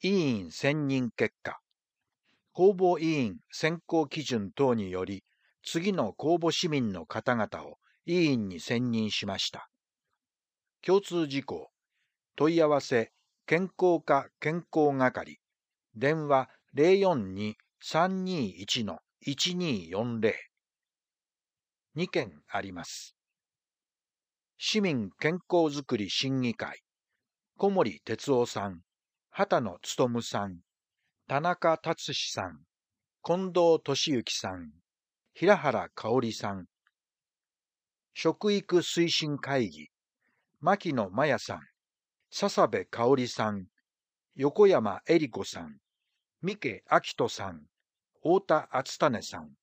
委員選任結果。公募委員選考基準等により、次の公募市民の方々を委員に選任しました。共通事項。問い合わせ、健康課健康係。電話 042-321-1240。2件あります。市民健康づくり審議会。小森哲夫さん、畑野勉さん、田中達志さん、近藤俊之さん、平原香織さん。食育推進会議。牧野真也さん、笹部香織さん、横山恵里子さん、三毛明人さん、太田敦胤さん。